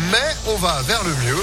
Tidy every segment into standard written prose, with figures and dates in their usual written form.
mais on va vers le mieux.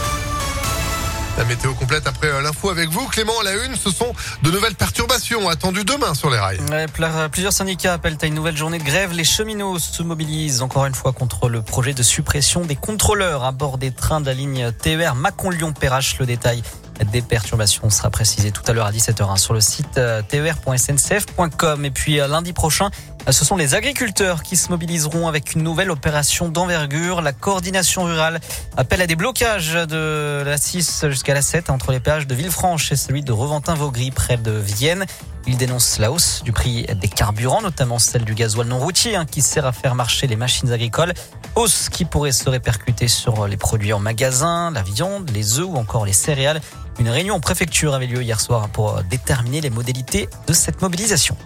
La météo complète après l'info avec vous. Clément, à la une, ce sont de nouvelles perturbations attendues demain sur les rails. Ouais, plusieurs syndicats appellent à une nouvelle journée de grève. Les cheminots se mobilisent encore une fois contre le projet de suppression des contrôleurs à bord des trains de la ligne TER Mâcon-Lyon-Perrache. Le détail des perturbations sera précisé tout à l'heure à 17h sur le site ter.sncf.com. Et puis lundi prochain, ce sont les agriculteurs qui se mobiliseront avec une nouvelle opération d'envergure. La coordination rurale appelle à des blocages de la 6 jusqu'à la 7 entre les péages de Villefranche et celui de Reventin-Vaugry près de Vienne. Ils dénoncent la hausse du prix des carburants, notamment celle du gasoil non routier qui sert à faire marcher les machines agricoles. Hausse qui pourrait se répercuter sur les produits en magasin, la viande, les œufs ou encore les céréales. Une réunion en préfecture avait lieu hier soir pour déterminer les modalités de cette mobilisation.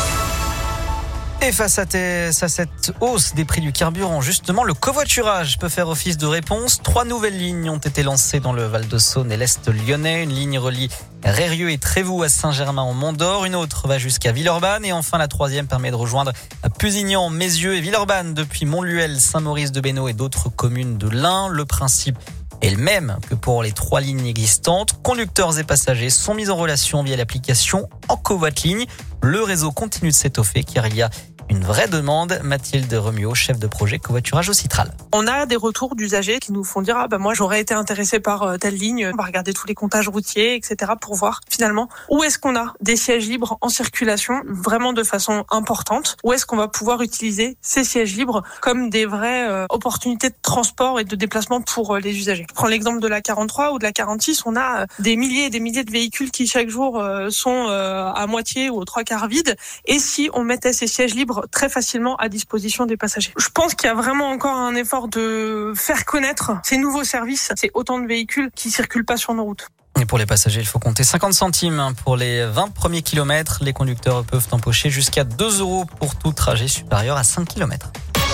Et face à cette hausse des prix du carburant, justement, le covoiturage peut faire office de réponse. 3 nouvelles lignes ont été lancées dans le Val-de-Saône et l'Est lyonnais. Une ligne relie Rérieux et Trévoux à Saint-Germain-en-Mont-d'Or. Une autre va jusqu'à Villeurbanne. Et enfin, la 3e permet de rejoindre Pusignan, Mézieux et Villeurbanne depuis Montluel, Saint-Maurice-de-Bénaud et d'autres communes de l'Ain. Le principe est le même que pour les 3 lignes existantes. Conducteurs et passagers sont mis en relation via l'application En Covoit-Ligne. Le réseau continue de s'étoffer car il y a une vraie demande. Mathilde Remiot, chef de projet covoiturage au Citral. On a des retours d'usagers qui nous font dire moi j'aurais été intéressé par telle ligne. On va regarder tous les comptages routiers, etc. pour voir finalement où est-ce qu'on a des sièges libres en circulation vraiment de façon importante. Où est-ce qu'on va pouvoir utiliser ces sièges libres comme des vraies opportunités de transport et de déplacement pour les usagers. Je prends l'exemple de la 43 ou de la 46. On a des milliers et des milliers de véhicules qui chaque jour sont à moitié ou aux 3/4 vides. Et si on mettait ces sièges libres très facilement à disposition des passagers. Je pense qu'il y a vraiment encore un effort de faire connaître ces nouveaux services, ces autant de véhicules qui circulent pas sur nos routes. Et pour les passagers, il faut compter 50 centimes pour les 20 premiers kilomètres. Les conducteurs peuvent empocher jusqu'à 2 € pour tout trajet supérieur à 5 km.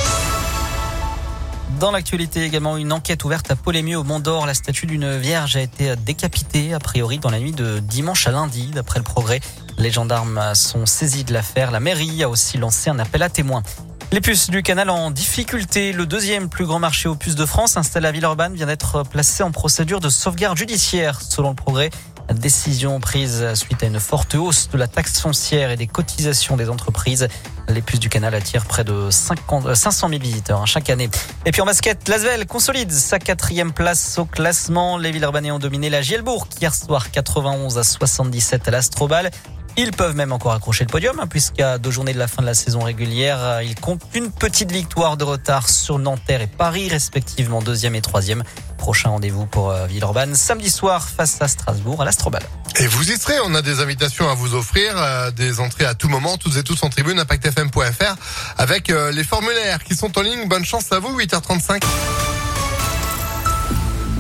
Dans l'actualité également, une enquête ouverte à Polémieux au Mont-d'Or. La statue d'une vierge a été décapitée, a priori, dans la nuit de dimanche à lundi, d'après le Progrès. Les gendarmes sont saisis de l'affaire. La mairie a aussi lancé un appel à témoins. Les puces du canal en difficulté. Le 2e plus grand marché aux puces de France, installé à Villeurbanne, vient d'être placé en procédure de sauvegarde judiciaire, selon le Progrès. Décision prise suite à une forte hausse de la taxe foncière et des cotisations des entreprises. Les puces du canal attirent près de 500 000 visiteurs chaque année. Et puis en basket, l'Asvel consolide sa 4e place au classement. Les Villeurbanais ont dominé la Gielbourg hier soir 91-77 à l'Astrobal. Ils peuvent même encore accrocher le podium puisqu'à 2 journées de la fin de la saison régulière, ils comptent une petite victoire de retard sur Nanterre et Paris, respectivement 2e et 3e. Prochain rendez-vous pour Villeurbanne samedi soir face à Strasbourg à l'Astrobal. Et vous y serez, on a des invitations à vous offrir, des entrées à tout moment, toutes et tous en tribune, impactfm.fr avec les formulaires qui sont en ligne. Bonne chance à vous, 8h35.